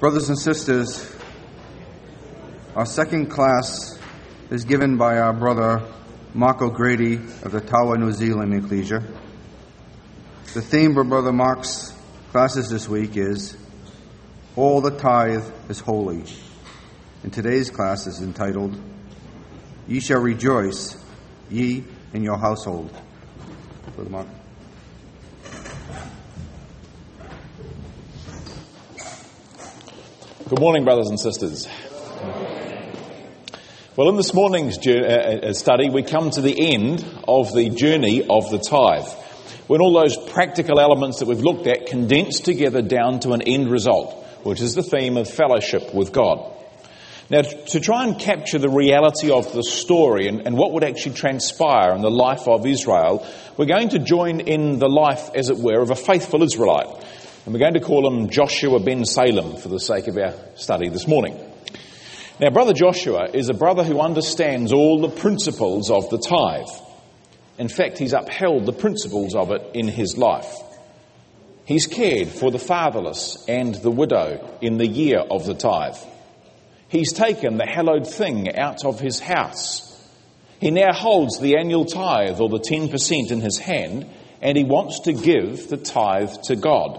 Brothers and sisters, our second class is given by our brother Mark O'Grady of the Tawa, New Zealand Ecclesia. The theme for Brother Mark's classes this week is All the Tithe is Holy. And today's class is entitled, Ye Shall Rejoice, Ye in Your Household. Brother Mark. Good morning, brothers and sisters. Well, in this morning's study, we come to the end of the journey of the tithe, when all those practical elements that we've looked at condense together down to an end result, which is the theme of fellowship with God. Now, to try and capture the reality of the story and what would actually transpire in the life of Israel, we're going to join in the life, as it were, of a faithful Israelite. And we're going to call him Joshua ben Salem for the sake of our study this morning. Now, Brother Joshua is a brother who understands all the principles of the tithe. In fact, he's upheld the principles of it in his life. He's cared for the fatherless and the widow in the year of the tithe. He's taken the hallowed thing out of his house. He now holds the annual tithe, or the 10%, in his hand, and he wants to give the tithe to God.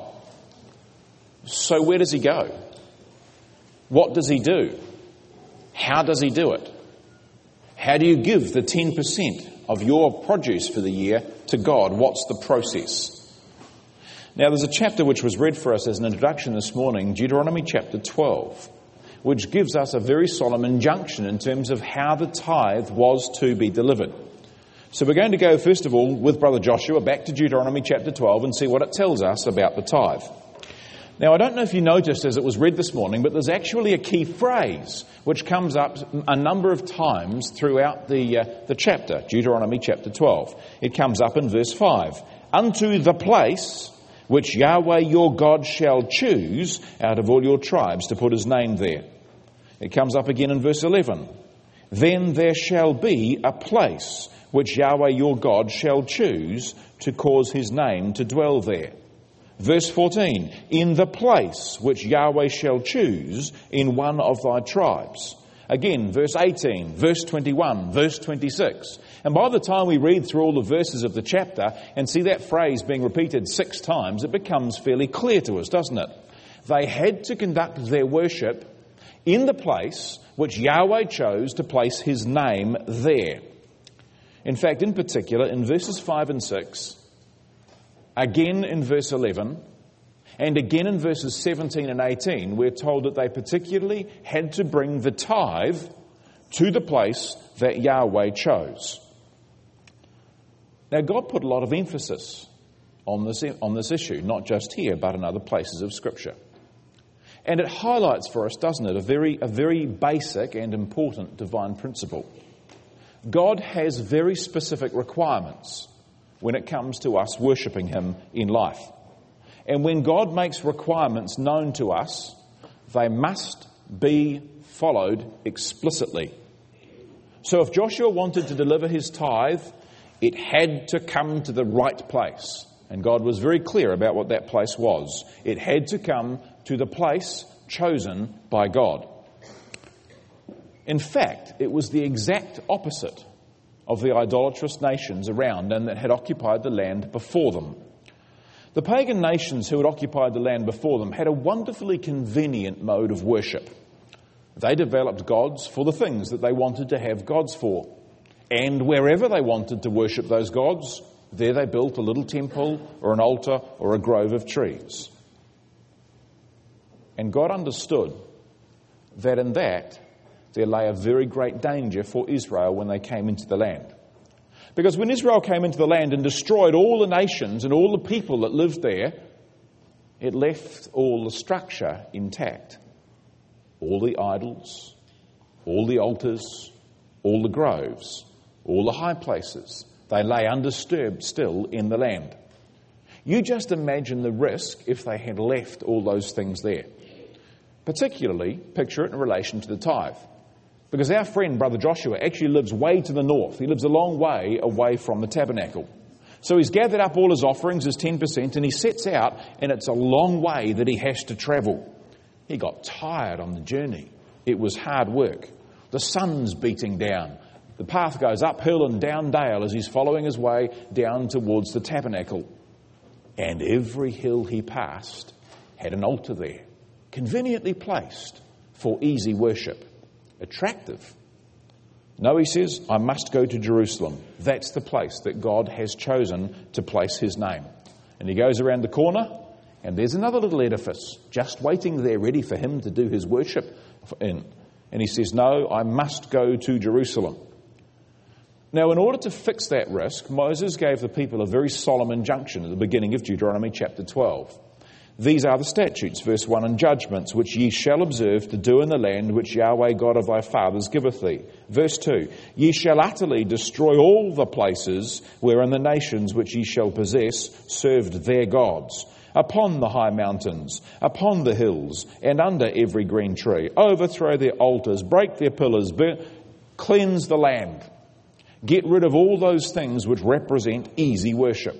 So where does he go? What does he do? How does he do it? How do you give the 10% of your produce for the year to God? What's the process? Now, there's a chapter which was read for us as an introduction this morning, Deuteronomy chapter 12, which gives us a very solemn injunction in terms of how the tithe was to be delivered. So we're going to go, first of all, with Brother Joshua back to Deuteronomy chapter 12 and see what it tells us about the tithe. Now, I don't know if you noticed as it was read this morning, but there's actually a key phrase which comes up a number of times throughout the chapter, Deuteronomy chapter 12. It comes up in verse 5. Unto the place which Yahweh your God shall choose out of all your tribes to put his name there. It comes up again in verse 11. Then there shall be a place which Yahweh your God shall choose to cause his name to dwell there. Verse 14, in the place which Yahweh shall choose in one of thy tribes. Again, verse 18, verse 21, verse 26. And by the time we read through all the verses of the chapter and see that phrase being repeated 6 times, it becomes fairly clear to us, doesn't it? They had to conduct their worship in the place which Yahweh chose to place his name there. In fact, in particular, in verses 5 and 6, again in verse 11, and again in verses 17 and 18, we're told that they particularly had to bring the tithe to the place that Yahweh chose. Now, God put a lot of emphasis on this issue, not just here, but in other places of Scripture. And it highlights for us, doesn't it, a very basic and important divine principle. God has very specific requirements when it comes to us worshipping him in life. And when God makes requirements known to us, they must be followed explicitly. So if Joshua wanted to deliver his tithe, it had to come to the right place. And God was very clear about what that place was. It had to come to the place chosen by God. In fact, it was the exact opposite of the idolatrous nations around and that had occupied the land before them. The pagan nations who had occupied the land before them had a wonderfully convenient mode of worship. They developed gods for the things that they wanted to have gods for. And wherever they wanted to worship those gods, there they built a little temple or an altar or a grove of trees. And God understood that in that there lay a very great danger for Israel when they came into the land. Because when Israel came into the land and destroyed all the nations and all the people that lived there, it left all the structure intact. All the idols, all the altars, all the groves, all the high places, they lay undisturbed still in the land. You just imagine the risk if they had left all those things there. Particularly, picture it in relation to the tithe. Because our friend, Brother Joshua, actually lives way to the north. He lives a long way away from the tabernacle. So he's gathered up all his offerings, his 10%, and he sets out, and it's a long way that he has to travel. He got tired on the journey. It was hard work. The sun's beating down. The path goes uphill and down dale as he's following his way down towards the tabernacle. And every hill he passed had an altar there, conveniently placed for easy worship. Attractive. No, he says, I must go to Jerusalem. That's the place that God has chosen to place his name. And he goes around the corner, and there's another little edifice just waiting there ready for him to do his worship in. And he says, no, I must go to Jerusalem. Now, in order to fix that risk, Moses gave the people a very solemn injunction at the beginning of Deuteronomy chapter 12. These are the statutes, verse 1, and judgments, which ye shall observe to do in the land which Yahweh God of thy fathers giveth thee. Verse 2, ye shall utterly destroy all the places wherein the nations which ye shall possess served their gods, upon the high mountains, upon the hills, and under every green tree. Overthrow their altars, break their pillars, cleanse the land. Get rid of all those things which represent easy worship.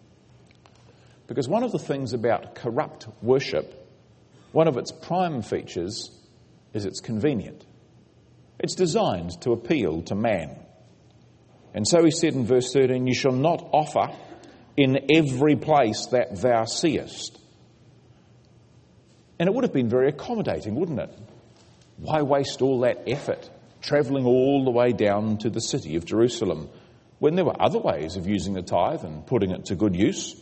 Because one of the things about corrupt worship, one of its prime features is it's convenient. It's designed to appeal to man. And so he said in verse 13, you shall not offer in every place that thou seest. And it would have been very accommodating, wouldn't it? Why waste all that effort travelling all the way down to the city of Jerusalem when there were other ways of using the tithe and putting it to good use?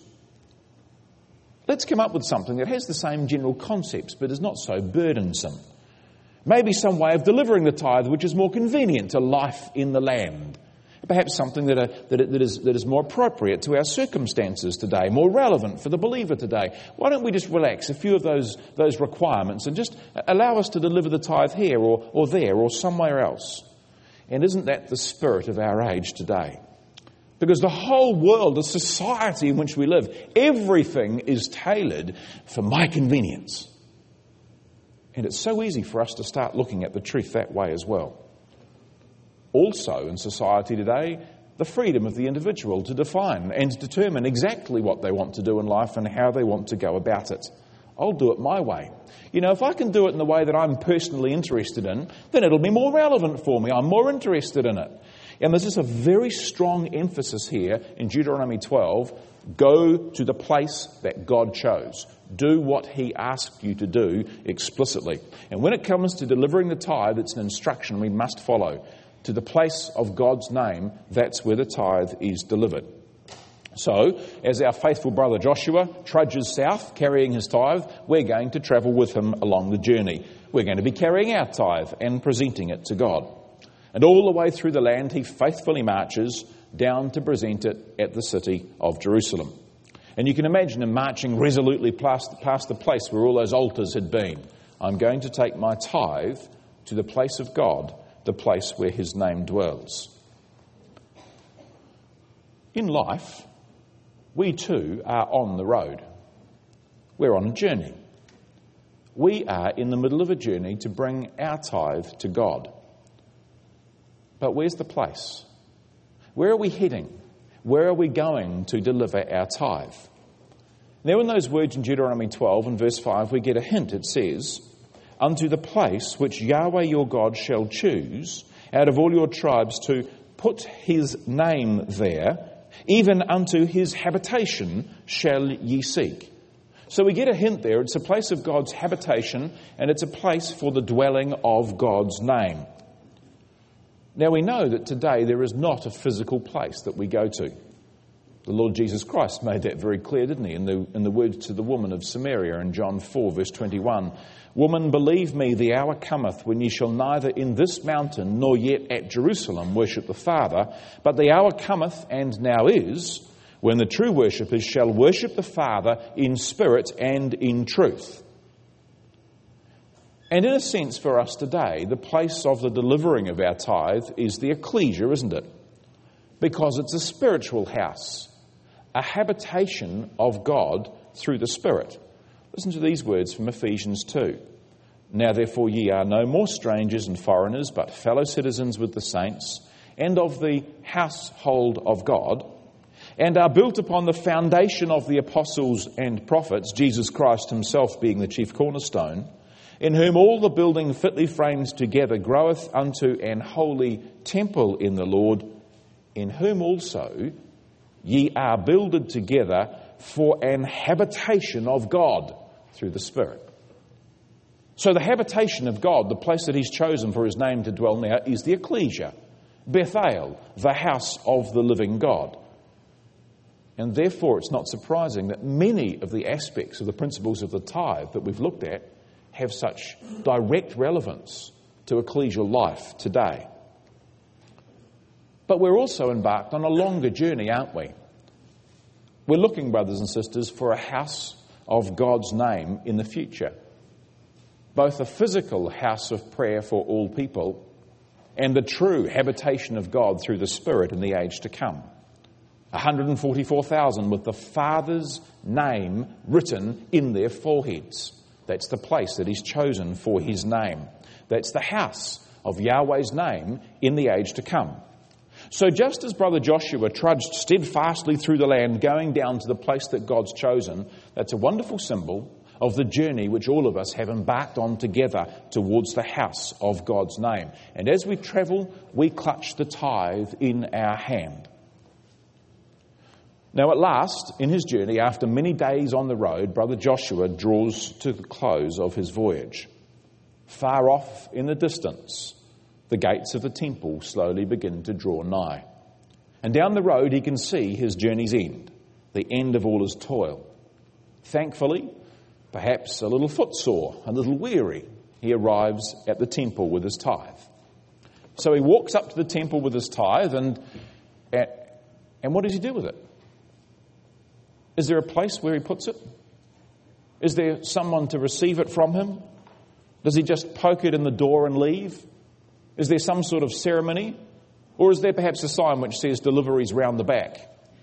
Let's come up with something that has the same general concepts but is not so burdensome. Maybe some way of delivering the tithe which is more convenient to life in the land. Perhaps something that is more appropriate to our circumstances today, more relevant for the believer today. Why don't we just relax a few of those requirements and just allow us to deliver the tithe here or there or somewhere else? And isn't that the spirit of our age today? Because the whole world, the society in which we live, everything is tailored for my convenience. And it's so easy for us to start looking at the truth that way as well. Also in society today, the freedom of the individual to define and determine exactly what they want to do in life and how they want to go about it. I'll do it my way. You know, if I can do it in the way that I'm personally interested in, then it'll be more relevant for me. I'm more interested in it. And there's just a very strong emphasis here in Deuteronomy 12. Go to the place that God chose. Do what he asked you to do explicitly. And when it comes to delivering the tithe, it's an instruction we must follow. To the place of God's name, that's where the tithe is delivered. So, as our faithful brother Joshua trudges south carrying his tithe, we're going to travel with him along the journey. We're going to be carrying our tithe and presenting it to God. And all the way through the land, he faithfully marches down to present it at the city of Jerusalem. And you can imagine him marching resolutely past the place where all those altars had been. I'm going to take my tithe to the place of God, the place where his name dwells. In life, we too are on the road. We're on a journey. We are in the middle of a journey to bring our tithe to God. But where's the place? Where are we heading? Where are we going to deliver our tithe? Now in those words in Deuteronomy 12 and verse 5, we get a hint. It says, unto the place which Yahweh your God shall choose out of all your tribes to put his name there, even unto his habitation shall ye seek. So we get a hint there. It's a place of God's habitation and it's a place for the dwelling of God's name. Now we know that today there is not a physical place that we go to. The Lord Jesus Christ made that very clear, didn't he, in the words to the woman of Samaria in John 4 verse 21. Woman, believe me, the hour cometh when ye shall neither in this mountain nor yet at Jerusalem worship the Father, but the hour cometh, and now is, when the true worshippers shall worship the Father in spirit and in truth. And in a sense for us today, the place of the delivering of our tithe is the ecclesia, isn't it? Because it's a spiritual house, a habitation of God through the Spirit. Listen to these words from Ephesians 2. Now therefore ye are no more strangers and foreigners, but fellow citizens with the saints, and of the household of God, and are built upon the foundation of the apostles and prophets, Jesus Christ himself being the chief cornerstone, in whom all the building fitly framed together groweth unto an holy temple in the Lord, in whom also ye are builded together for an habitation of God through the Spirit. So the habitation of God, the place that he's chosen for his name to dwell now, is the ecclesia, Bethel, the house of the living God. And therefore it's not surprising that many of the aspects of the principles of the tithe that we've looked at have such direct relevance to ecclesial life today. But we're also embarked on a longer journey, aren't we? We're looking, brothers and sisters, for a house of God's name in the future. Both a physical house of prayer for all people and the true habitation of God through the Spirit in the age to come. 144,000 with the Father's name written in their foreheads. That's the place that he's chosen for his name. That's the house of Yahweh's name in the age to come. So just as Brother Joshua trudged steadfastly through the land, going down to the place that God's chosen, that's a wonderful symbol of the journey which all of us have embarked on together towards the house of God's name. And as we travel, we clutch the tithe in our hand. Now at last, in his journey, after many days on the road, Brother Joshua draws to the close of his voyage. Far off in the distance, the gates of the temple slowly begin to draw nigh. And down the road he can see his journey's end, the end of all his toil. Thankfully, perhaps a little footsore, a little weary, he arrives at the temple with his tithe. So he walks up to the temple with his tithe, and what does he do with it? Is there a place where he puts it? Is there someone to receive it from him? Does he just poke it in the door and leave? Is there some sort of ceremony? Or is there perhaps a sign which says deliveries round the back?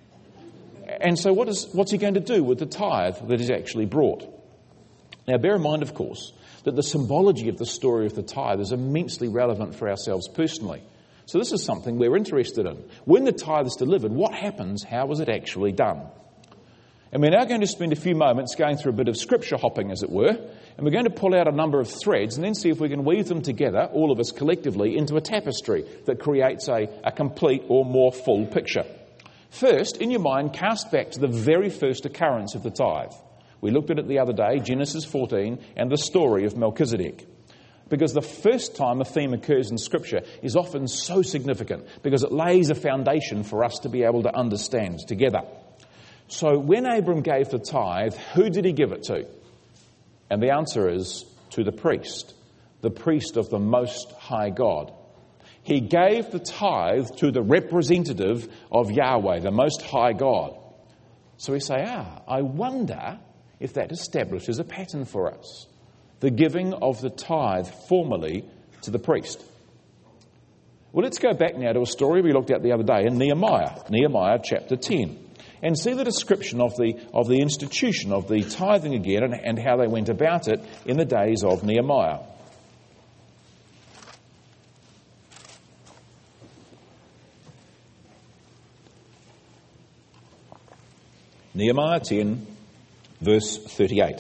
And so what's he going to do with the tithe that he's actually brought? Now bear in mind, of course, that the symbology of the story of the tithe is immensely relevant for ourselves personally. So this is something we're interested in. When the tithe is delivered, what happens? How is it actually done? And we're now going to spend a few moments going through a bit of scripture hopping, as it were, and we're going to pull out a number of threads and then see if we can weave them together, all of us collectively, into a tapestry that creates a complete or more full picture. First, in your mind, cast back to the very first occurrence of the tithe. We looked at it the other day, Genesis 14, and the story of Melchizedek. Because the first time a theme occurs in Scripture is often so significant, because it lays a foundation for us to be able to understand together. So when Abram gave the tithe, who did he give it to? And the answer is to the priest of the Most High God. He gave the tithe to the representative of Yahweh, the Most High God. So we say, I wonder if that establishes a pattern for us. The giving of the tithe formally to the priest. Well, let's go back now to a story we looked at the other day in Nehemiah chapter 10. And see the description of the institution of the tithing again and how they went about it in the days of Nehemiah. Nehemiah 10, verse 38.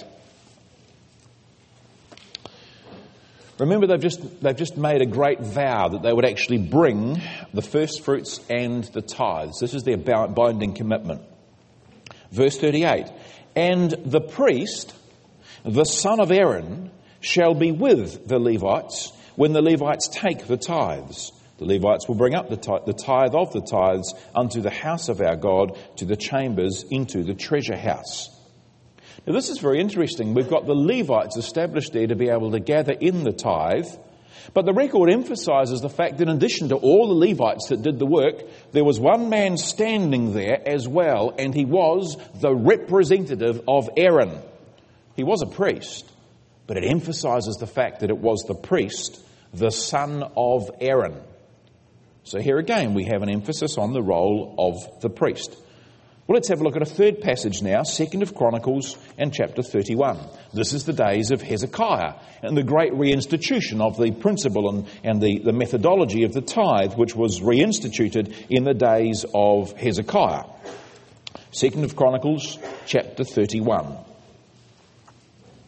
Remember, they've just made a great vow that they would actually bring the first fruits and the tithes. This is their binding commitment. Verse 38, and the priest, the son of Aaron, shall be with the Levites when the Levites take the tithes. The Levites will bring up the tithe of the tithes unto the house of our God, to the chambers, into the treasure house. Now this is very interesting. We've got the Levites established there to be able to gather in the tithe. But the record emphasises the fact that in addition to all the Levites that did the work, there was one man standing there as well, and he was the representative of Aaron. He was a priest, but it emphasises the fact that it was the priest, the son of Aaron. So here again we have an emphasis on the role of the priest. Well, let's have a look at a third passage now, 2nd of Chronicles and chapter 31. This is the days of Hezekiah and the great reinstitution of the principle and the methodology of the tithe, which was reinstituted in the days of Hezekiah. 2nd of Chronicles, chapter 31.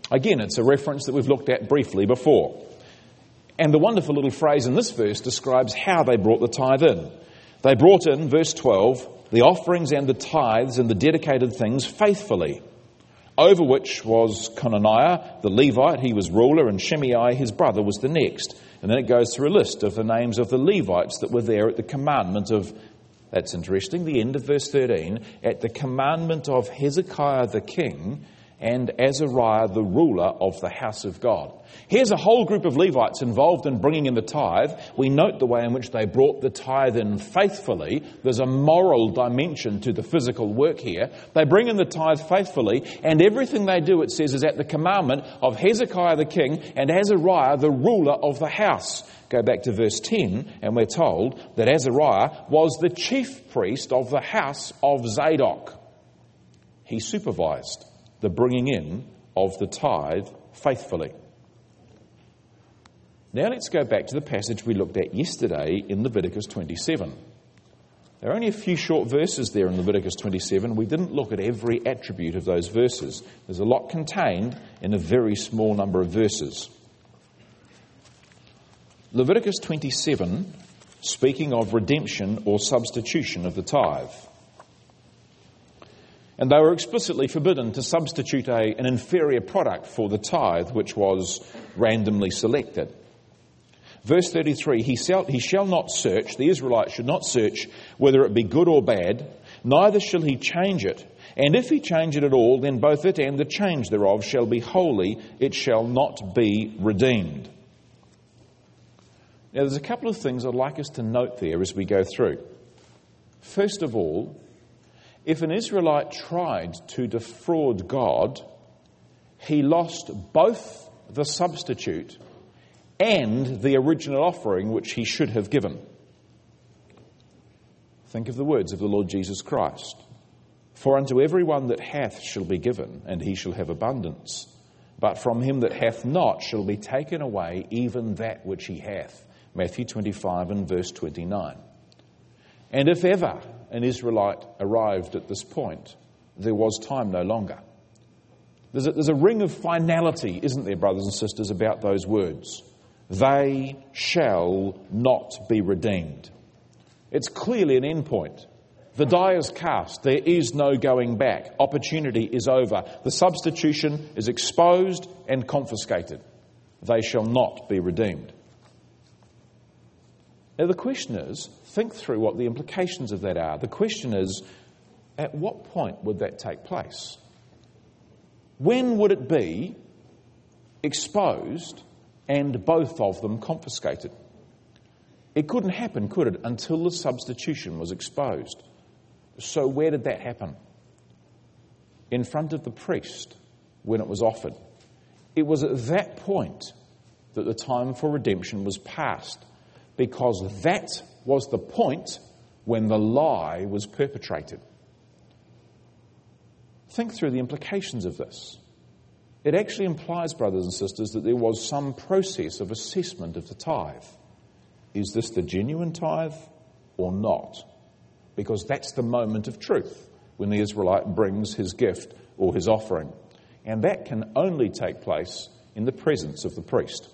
Again, it's a reference that we've looked at briefly before. And the wonderful little phrase in this verse describes how they brought the tithe in. They brought in, verse 12, the offerings and the tithes and the dedicated things faithfully, over which was Conaniah the Levite, he was ruler, and Shimei his brother was the next. And then it goes through a list of the names of the Levites that were there at the commandment of, that's interesting, the end of verse 13, at the commandment of Hezekiah the king and Azariah the ruler of the house of God. Here's a whole group of Levites involved in bringing in the tithe. We note the way in which they brought the tithe in faithfully. There's a moral dimension to the physical work here. They bring in the tithe faithfully, and everything they do, it says, is at the commandment of Hezekiah the king and Azariah the ruler of the house. Go back to verse 10, and we're told that Azariah was the chief priest of the house of Zadok. He supervised the bringing in of the tithe faithfully. Now let's go back to the passage we looked at yesterday in Leviticus 27. There are only a few short verses there in Leviticus 27. We didn't look at every attribute of those verses. There's a lot contained in a very small number of verses. Leviticus 27, speaking of redemption or substitution of the tithe. And they were explicitly forbidden to substitute an inferior product for the tithe, which was randomly selected. Verse 33, he shall not search, the Israelite should not search whether it be good or bad, neither shall he change it. And if he change it at all, then both it and the change thereof shall be holy, it shall not be redeemed. Now there's a couple of things I'd like us to note there as we go through. First of all, if an Israelite tried to defraud God, he lost both the substitute and the original offering which he should have given. Think of the words of the Lord Jesus Christ. For unto every one that hath shall be given, and he shall have abundance. But from him that hath not shall be taken away even that which he hath. Matthew 25 and verse 29. And if ever an Israelite arrived at this point, there was time no longer. There's a ring of finality, isn't there, brothers and sisters, about those words. They shall not be redeemed. It's clearly an end point. The die is cast. There is no going back. Opportunity is over. The substitution is exposed and confiscated. They shall not be redeemed. Now the question is, think through what the implications of that are. The question is, at what point would that take place? When would it be exposed and both of them confiscated? It couldn't happen, could it, until the substitution was exposed. So where did that happen? In front of the priest when it was offered. It was at that point that the time for redemption was past, because that was the point when the lie was perpetrated. Think through the implications of this. It actually implies, brothers and sisters, that there was some process of assessment of the tithe. Is this the genuine tithe or not? Because that's the moment of truth when the Israelite brings his gift or his offering. And that can only take place in the presence of the priest.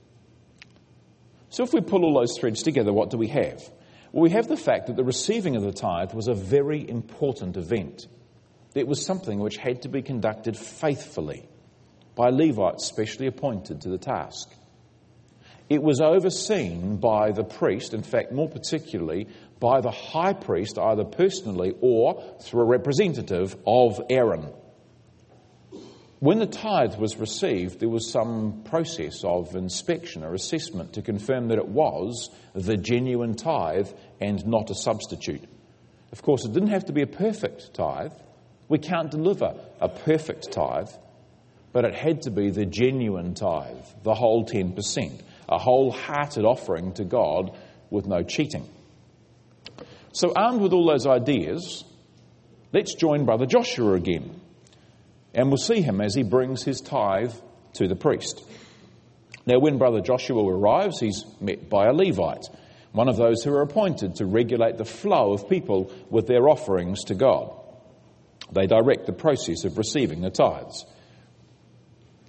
So if we pull all those threads together, what do we have? Well, we have the fact that the receiving of the tithe was a very important event. It was something which had to be conducted faithfully by Levites specially appointed to the task. It was overseen by the priest, in fact, more particularly by the high priest, either personally or through a representative of Aaron. When the tithe was received, there was some process of inspection or assessment to confirm that it was the genuine tithe and not a substitute. Of course, it didn't have to be a perfect tithe. We can't deliver a perfect tithe, but it had to be the genuine tithe, the whole 10%, a wholehearted offering to God with no cheating. So armed with all those ideas, let's join Brother Joshua again. And we'll see him as he brings his tithe to the priest. Now, when Brother Joshua arrives, he's met by a Levite, one of those who are appointed to regulate the flow of people with their offerings to God. They direct the process of receiving the tithes.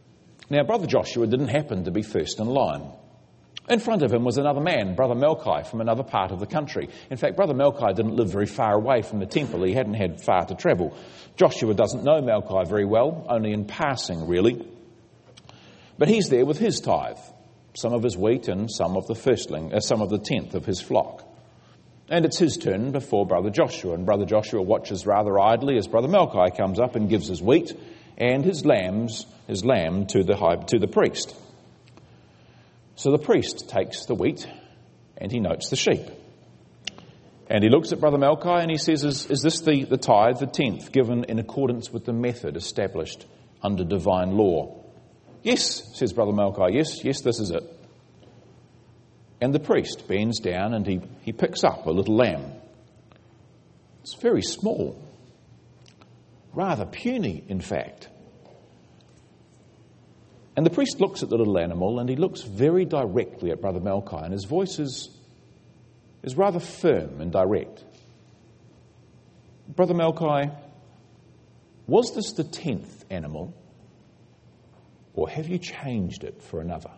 Now, Brother Joshua didn't happen to be first in line. In front of him was another man, Brother Melchi, from another part of the country. In fact, Brother Melchi didn't live very far away from the temple. He hadn't had far to travel. Joshua doesn't know Melchi very well, only in passing, really. But he's there with his tithe, some of his wheat and some of the tenth of his flock. And it's his turn before Brother Joshua. And Brother Joshua watches rather idly as Brother Melchi comes up and gives his wheat and his lamb to the priest. So the priest takes the wheat and he notes the sheep. And he looks at Brother Melchi and he says, is this the tithe, the tenth, given in accordance with the method established under divine law? Yes, says Brother Melchi, yes, this is it. And the priest bends down and he picks up a little lamb. It's very small, rather puny, in fact. And the priest looks at the little animal and he looks very directly at Brother Melchi, and his voice is rather firm and direct. Brother Melchi, was this the 10th animal, or have you changed it for another?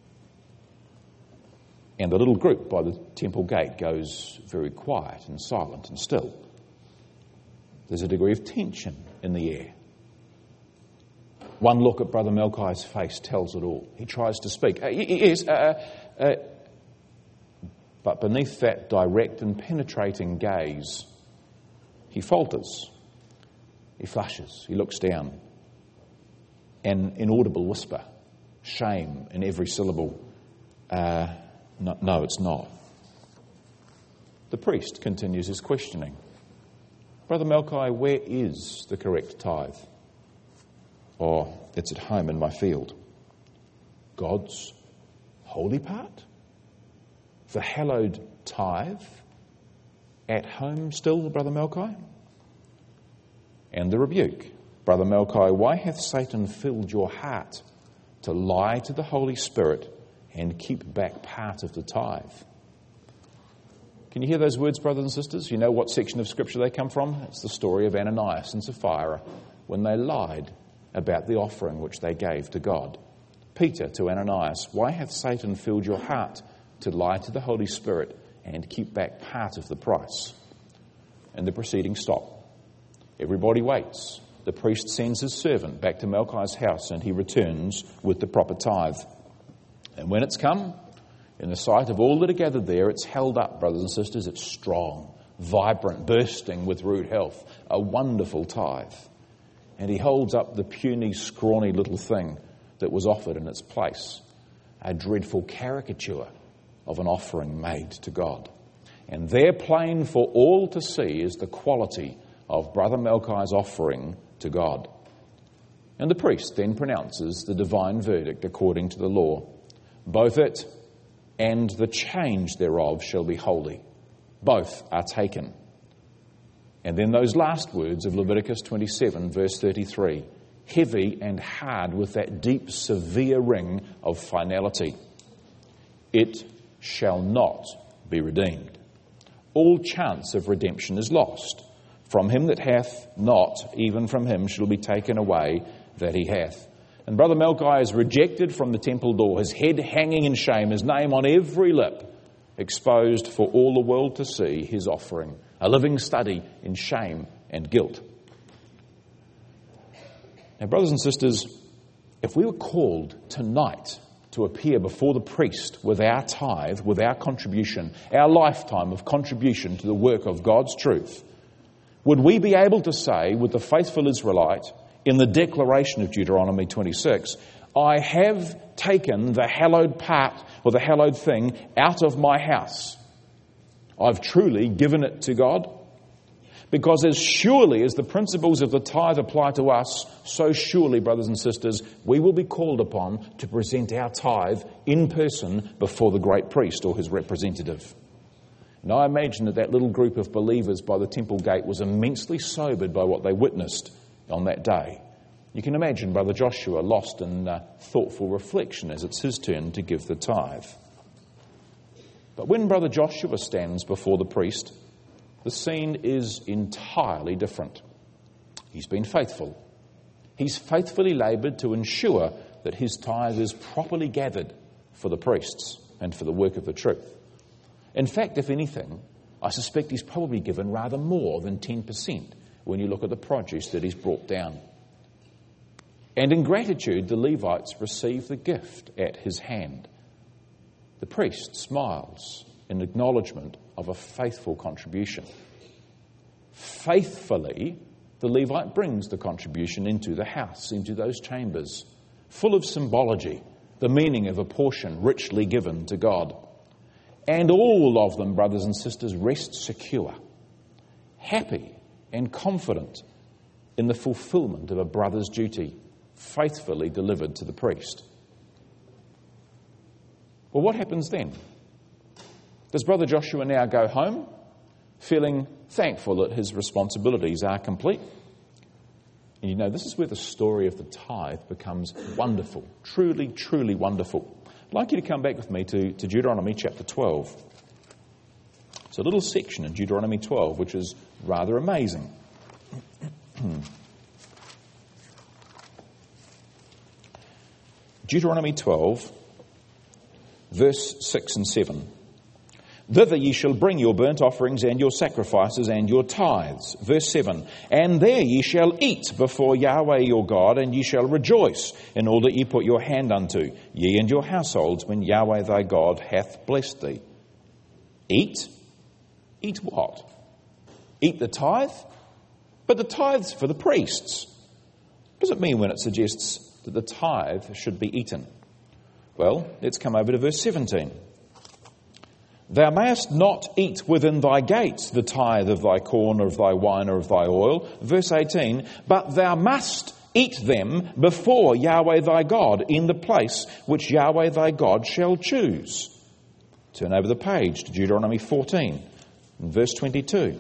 And the little group by the temple gate goes very quiet and silent and still. There's a degree of tension in the air. One look at Brother Melchi's face tells it all. He tries to speak. But beneath that direct and penetrating gaze, he falters. He flushes. He looks down. An inaudible whisper. Shame in every syllable. No, it's not. The priest continues his questioning. Brother Melchi, where is the correct tithe? Or it's at home in my field. God's holy part? The hallowed tithe? At home still, Brother Melchi? And the rebuke. Brother Melchi, why hath Satan filled your heart to lie to the Holy Spirit and keep back part of the tithe? Can you hear those words, brothers and sisters? You know what section of Scripture they come from? It's the story of Ananias and Sapphira when they lied about the offering which they gave to God. Peter to Ananias, why hath Satan filled your heart to lie to the Holy Spirit and keep back part of the price? And the proceedings stop. Everybody waits. The priest sends his servant back to Melchi's house and he returns with the proper tithe. And when it's come, in the sight of all that are gathered there, it's held up, brothers and sisters. It's strong, vibrant, bursting with rude health, a wonderful tithe. And he holds up the puny, scrawny little thing that was offered in its place, a dreadful caricature of an offering made to God. And there, plain for all to see, is the quality of Brother Melchi's offering to God. And the priest then pronounces the divine verdict according to the law. Both it and the change thereof shall be holy. Both are taken. And then those last words of Leviticus 27, verse 33, heavy and hard with that deep, severe ring of finality. It shall not be redeemed. All chance of redemption is lost. From him that hath not, even from him shall be taken away that he hath. And Brother Melchi is rejected from the temple door, his head hanging in shame, his name on every lip, exposed for all the world to see, his offering, a living study in shame and guilt. Now, brothers and sisters, if we were called tonight to appear before the priest with our tithe, with our contribution, our lifetime of contribution to the work of God's truth, would we be able to say with the faithful Israelite in the declaration of Deuteronomy 26, I have taken the hallowed part or the hallowed thing out of my house. I've truly given it to God. Because as surely as the principles of the tithe apply to us, so surely, brothers and sisters, we will be called upon to present our tithe in person before the great priest or his representative. And I imagine that little group of believers by the temple gate was immensely sobered by what they witnessed on that day. You can imagine Brother Joshua lost in thoughtful reflection as it's his turn to give the tithe. But when Brother Joshua stands before the priest, the scene is entirely different. He's been faithful. He's faithfully laboured to ensure that his tithe is properly gathered for the priests and for the work of the truth. In fact, if anything, I suspect he's probably given rather more than 10% when you look at the produce that he's brought down. And in gratitude, the Levites receive the gift at his hand. The priest smiles in acknowledgement of a faithful contribution. Faithfully, the Levite brings the contribution into the house, into those chambers, full of symbology, the meaning of a portion richly given to God. And all of them, brothers and sisters, rest secure, happy and confident in the fulfillment of a brother's duty, faithfully delivered to the priest. Well, what happens then? Does Brother Joshua now go home feeling thankful that his responsibilities are complete? And you know, this is where the story of the tithe becomes wonderful, truly, truly wonderful. I'd like you to come back with me to Deuteronomy chapter 12. It's a little section in Deuteronomy 12 which is rather amazing. Deuteronomy 12, verse 6 and 7. Thither ye shall bring your burnt offerings and your sacrifices and your tithes. Verse 7. And there ye shall eat before Yahweh your God, and ye shall rejoice in all that ye put your hand unto, ye and your households, when Yahweh thy God hath blessed thee. Eat? Eat what? Eat the tithe? But the tithe's for the priests. What does it mean when it suggests that the tithe should be eaten? Well, let's come over to verse 17. Thou mayest not eat within thy gates the tithe of thy corn, or of thy wine, or of thy oil. Verse 18, but thou must eat them before Yahweh thy God in the place which Yahweh thy God shall choose. Turn over the page to Deuteronomy 14, verse 22.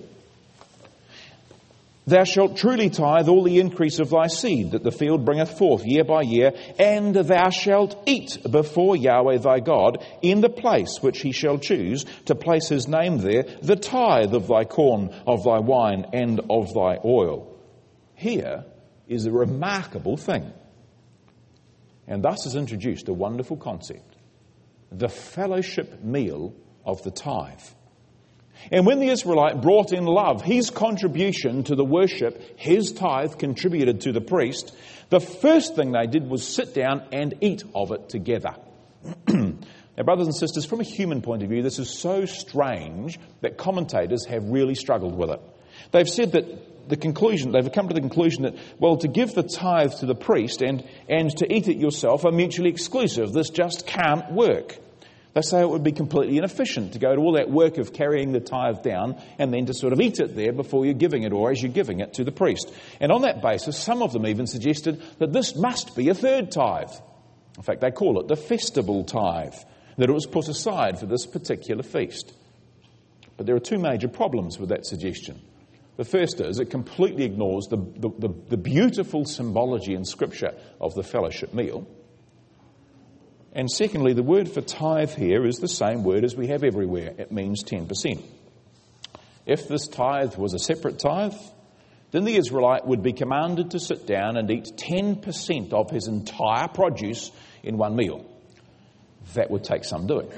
Thou shalt truly tithe all the increase of thy seed that the field bringeth forth year by year, and thou shalt eat before Yahweh thy God in the place which he shall choose to place his name there, the tithe of thy corn, of thy wine, and of thy oil. Here is a remarkable thing. And thus is introduced a wonderful concept, the fellowship meal of the tithe. And when the Israelite brought in love his contribution to the worship, his tithe contributed to the priest, the first thing they did was sit down and eat of it together. Now, brothers and sisters, from a human point of view, this is so strange that commentators have really struggled with it. They've said that they've come to the conclusion that, well, to give the tithe to the priest and to eat it yourself are mutually exclusive. This just can't work. They say it would be completely inefficient to go to all that work of carrying the tithe down and then to sort of eat it there before you're giving it, or as you're giving it to the priest. And on that basis, some of them even suggested that this must be a third tithe. In fact, they call it the festival tithe, that it was put aside for this particular feast. But there are two major problems with that suggestion. The first is it completely ignores the beautiful symbology in Scripture of the fellowship meal. And secondly, the word for tithe here is the same word as we have everywhere. It means 10%. If this tithe was a separate tithe, then the Israelite would be commanded to sit down and eat 10% of his entire produce in one meal. That would take some doing.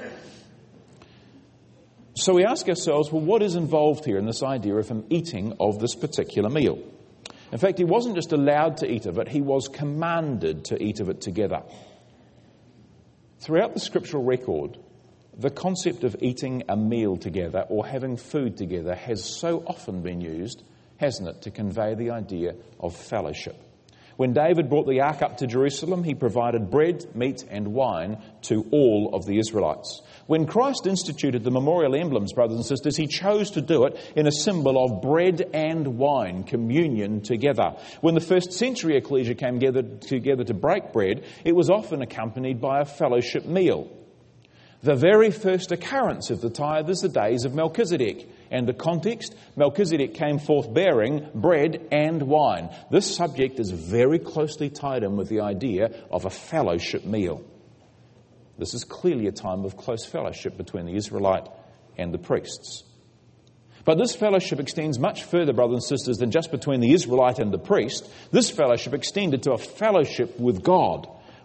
So we ask ourselves, well, what is involved here in this idea of him eating of this particular meal? In fact, he wasn't just allowed to eat of it, he was commanded to eat of it together. Throughout the scriptural record, the concept of eating a meal together or having food together has so often been used, hasn't it, to convey the idea of fellowship. When David brought the ark up to Jerusalem, he provided bread, meat, and wine to all of the Israelites. When Christ instituted the memorial emblems, brothers and sisters, he chose to do it in a symbol of bread and wine, communion together. When the first century ecclesia came together to break bread, it was often accompanied by a fellowship meal. The very first occurrence of the tithe is the days of Melchizedek. And the context, Melchizedek came forth bearing bread and wine. This subject is very closely tied in with the idea of a fellowship meal. This is clearly a time of close fellowship between the Israelite and the priests. But this fellowship extends much further, brothers and sisters, than just between the Israelite and the priest. This fellowship extended to a fellowship with God,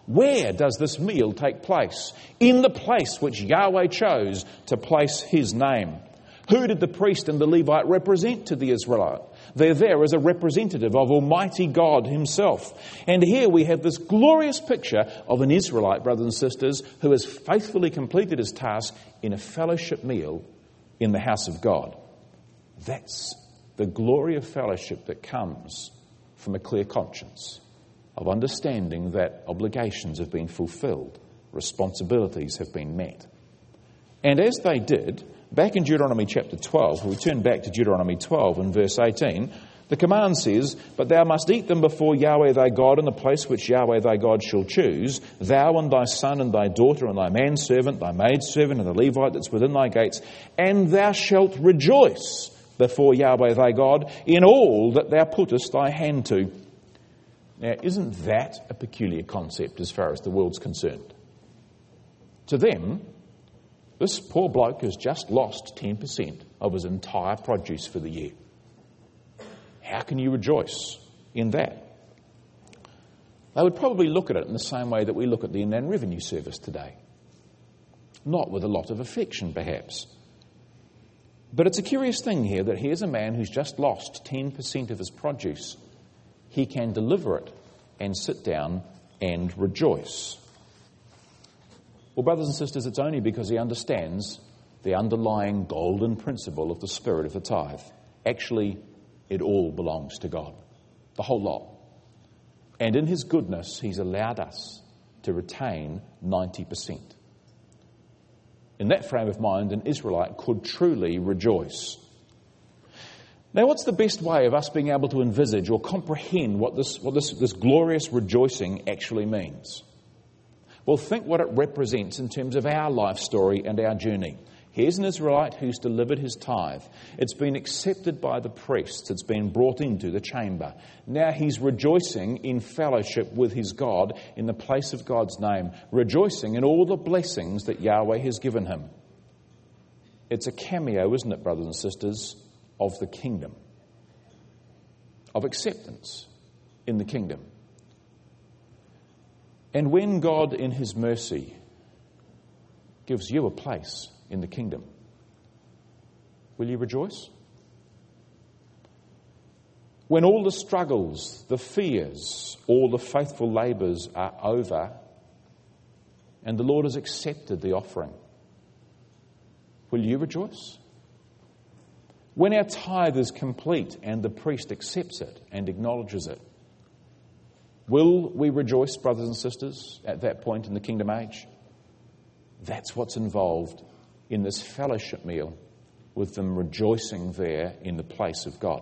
Where does this meal take place? In the place which Yahweh chose to place his name. Who did the priest and the Levite represent to the Israelite? They're there as a representative of Almighty God himself. And here we have this glorious picture of an Israelite, brothers and sisters, who has faithfully completed his task in a fellowship meal in the house of God. That's the glory of fellowship that comes from a clear conscience, of understanding that obligations have been fulfilled, responsibilities have been met. And as they did, back in Deuteronomy chapter 12, we turn back to Deuteronomy 12 and verse 18, the command says, "But thou must eat them before Yahweh thy God in the place which Yahweh thy God shall choose, thou and thy son and thy daughter and thy manservant, thy maidservant and the Levite that's within thy gates, and thou shalt rejoice before Yahweh thy God in all that thou puttest thy hand to." Now, isn't that a peculiar concept as far as the world's concerned? To them, this poor bloke has just lost 10% of his entire produce for the year. How can you rejoice in that? They would probably look at it in the same way that we look at the Inland Revenue Service today. Not with a lot of affection, perhaps. But it's a curious thing here that here's a man who's just lost 10% of his produce. He can deliver it and sit down and rejoice. Well, brothers and sisters, it's only because he understands the underlying golden principle of the spirit of the tithe. Actually, it all belongs to God, the whole lot. And in his goodness, he's allowed us to retain 90%. In that frame of mind, an Israelite could truly rejoice. Now, what's the best way of us being able to envisage or comprehend what this glorious rejoicing actually means? Well, think what it represents in terms of our life story and our journey. Here's an Israelite who's delivered his tithe. It's been accepted by the priests. It's been brought into the chamber. Now he's rejoicing in fellowship with his God in the place of God's name, rejoicing in all the blessings that Yahweh has given him. It's a cameo, isn't it, brothers and sisters, of the kingdom, of acceptance in the kingdom. And when God, in his mercy, gives you a place in the kingdom, will you rejoice? When all the struggles, the fears, all the faithful labours are over and the Lord has accepted the offering, will you rejoice? When our tithe is complete and the priest accepts it and acknowledges it, will we rejoice, brothers and sisters, at that point in the kingdom age? That's what's involved in this fellowship meal, with them rejoicing there in the place of God.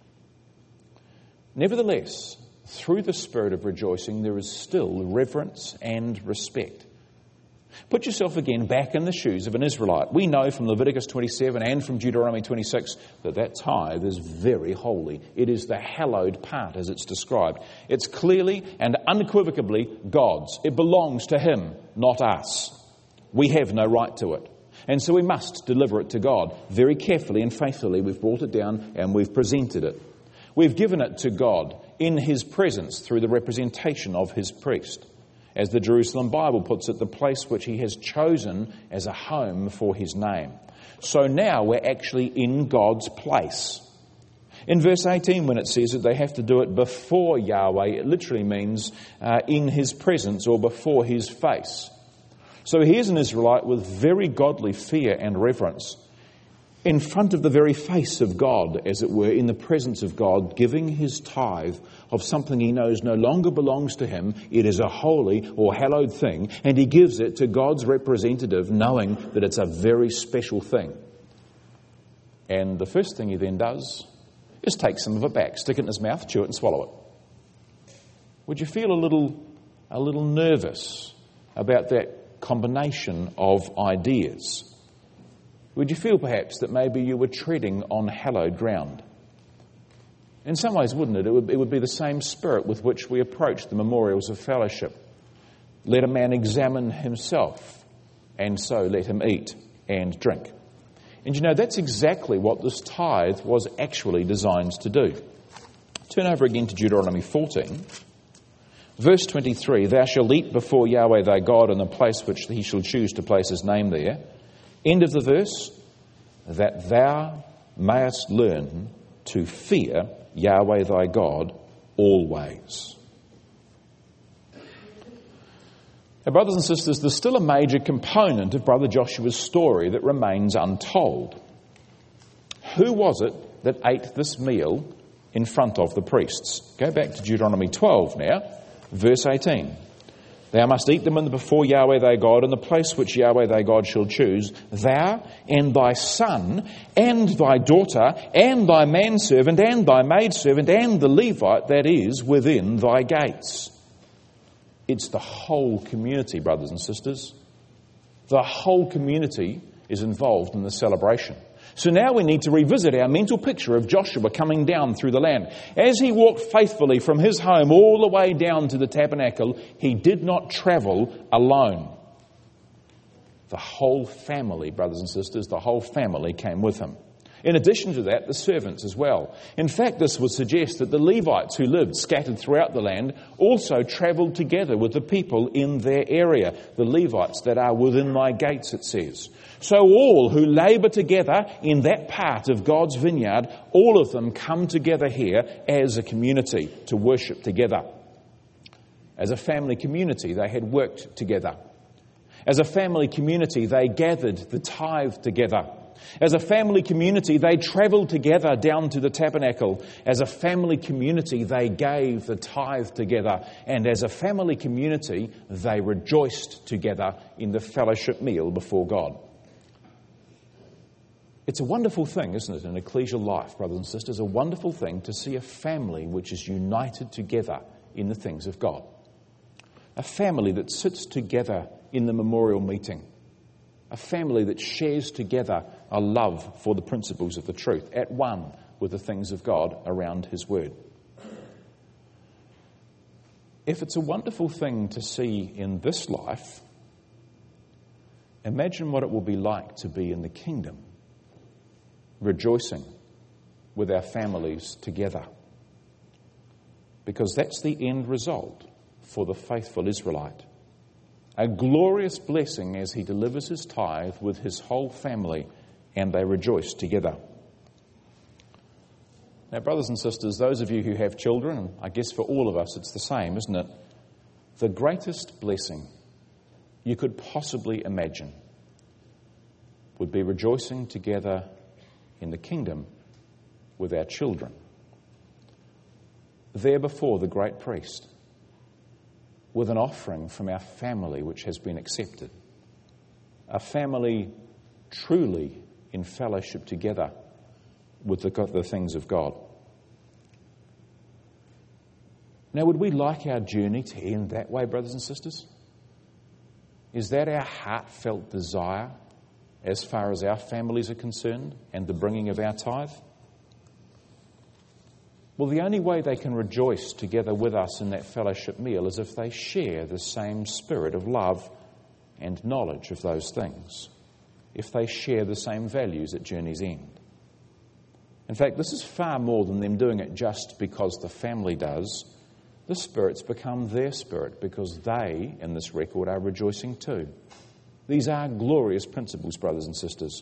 Nevertheless, through the spirit of rejoicing, there is still reverence and respect. Put yourself again back in the shoes of an Israelite. We know from Leviticus 27 and from Deuteronomy 26 that tithe is very holy. It is the hallowed part, as it's described. It's clearly and unequivocally God's. It belongs to him, not us. We have no right to it. And so we must deliver it to God very carefully and faithfully. We've brought it down and we've presented it. We've given it to God in his presence through the representation of his priest. As the Jerusalem Bible puts it, the place which he has chosen as a home for his name. So now we're actually in God's place. In verse 18, when it says that they have to do it before Yahweh, it literally means in his presence or before his face. So here's an Israelite with very godly fear and reverence, in front of the very face of God, as it were, in the presence of God, giving his tithe of something he knows no longer belongs to him. It is a holy or hallowed thing, and he gives it to God's representative, knowing that it's a very special thing. And the first thing he then does is take some of it back, stick it in his mouth, chew it and swallow it. Would you feel a little nervous about that combination of ideas? Would you feel perhaps that maybe you were treading on hallowed ground? In some ways, wouldn't it? It would be the same spirit with which we approach the memorials of fellowship. Let a man examine himself, and so let him eat and drink. And you know, that's exactly what this tithe was actually designed to do. Turn over again to Deuteronomy 14. Verse 23, thou shalt eat before Yahweh thy God in the place which he shall choose to place his name there. End of the verse, that thou mayest learn to fear Yahweh thy God always. Now, brothers and sisters, there's still a major component of Brother Joshua's story that remains untold. Who was it that ate this meal in front of the priests? Go back to Deuteronomy 12 now, verse 18. Thou must eat them before Yahweh thy God in the place which Yahweh thy God shall choose, thou and thy son and thy daughter and thy manservant and thy maidservant and the Levite that is within thy gates. It's the whole community, brothers and sisters. The whole community is involved in the celebration. So now we need to revisit our mental picture of Joshua coming down through the land. As he walked faithfully from his home all the way down to the tabernacle, he did not travel alone. The whole family, brothers and sisters, the whole family came with him. In addition to that, the servants as well. In fact, this would suggest that the Levites who lived scattered throughout the land also travelled together with the people in their area. The Levites that are within my gates, it says. So all who labour together in that part of God's vineyard, all of them come together here as a community to worship together. As a family community, they had worked together. As a family community, they gathered the tithe together. As a family community, they travelled together down to the tabernacle. As a family community, they gave the tithe together. And as a family community, they rejoiced together in the fellowship meal before God. It's a wonderful thing, isn't it, in ecclesial life, brothers and sisters, a wonderful thing to see a family which is united together in the things of God. A family that sits together in the memorial meeting. A family that shares together a love for the principles of the truth, at one with the things of God around His Word. If it's a wonderful thing to see in this life, imagine what it will be like to be in the kingdom, rejoicing with our families together. Because that's the end result for the faithful Israelite. A glorious blessing as he delivers his tithe with his whole family, and they rejoice together. Now, brothers and sisters, those of you who have children, and I guess for all of us it's the same, isn't it? The greatest blessing you could possibly imagine would be rejoicing together in the kingdom with our children. There before the great priest, with an offering from our family which has been accepted. A family truly in fellowship together with the things of God. Now, would we like our journey to end that way, brothers and sisters? Is that our heartfelt desire as far as our families are concerned and the bringing of our tithe? Well, the only way they can rejoice together with us in that fellowship meal is if they share the same spirit of love and knowledge of those things, if they share the same values at journey's end. In fact, this is far more than them doing it just because the family does. The Spirit's become their spirit because they, in this record, are rejoicing too. These are glorious principles, brothers and sisters.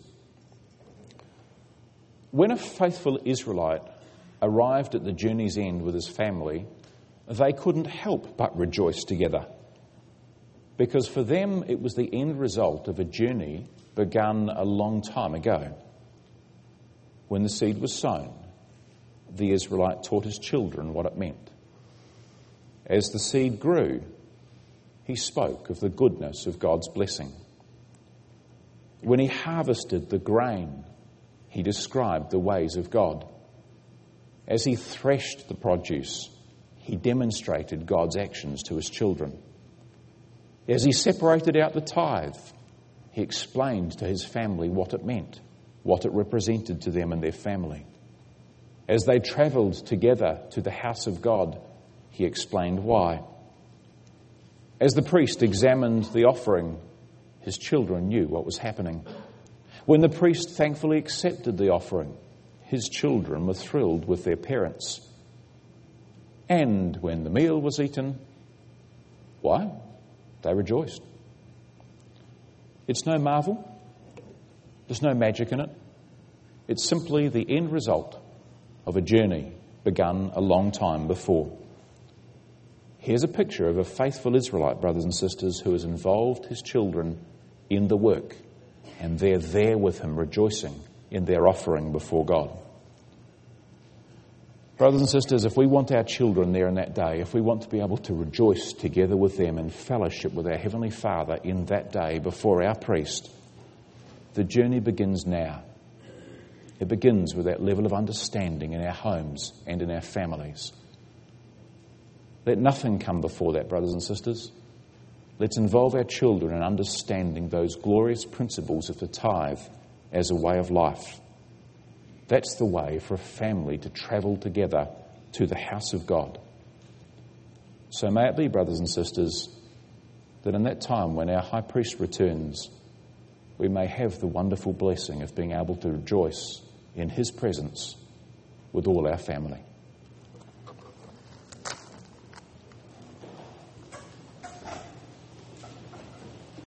When a faithful Israelite arrived at the journey's end with his family, they couldn't help but rejoice together. Because for them, it was the end result of a journey begun a long time ago. When the seed was sown, the Israelite taught his children what it meant. As the seed grew, he spoke of the goodness of God's blessing. When he harvested the grain, he described the ways of God. As he threshed the produce, he demonstrated God's actions to his children. As he separated out the tithe, he explained to his family what it meant, what it represented to them and their family. As they travelled together to the house of God, he explained why. As the priest examined the offering, his children knew what was happening. When the priest thankfully accepted the offering, his children were thrilled with their parents. And when the meal was eaten, Why? They rejoiced. It's no marvel. There's no magic in it. It's simply the end result of a journey begun a long time before. Here's a picture of a faithful Israelite, brothers and sisters, who has involved his children in the work, and they're there with him, rejoicing in their offering before God. Brothers and sisters, if we want our children there in that day, if we want to be able to rejoice together with them in fellowship with our Heavenly Father in that day before our priest, the journey begins now. It begins with that level of understanding in our homes and in our families. Let nothing come before that, brothers and sisters. Let's involve our children in understanding those glorious principles of the tithe as a way of life. That's the way for a family to travel together to the house of God. So may it be, brothers and sisters, that in that time when our high priest returns, we may have the wonderful blessing of being able to rejoice in his presence with all our family.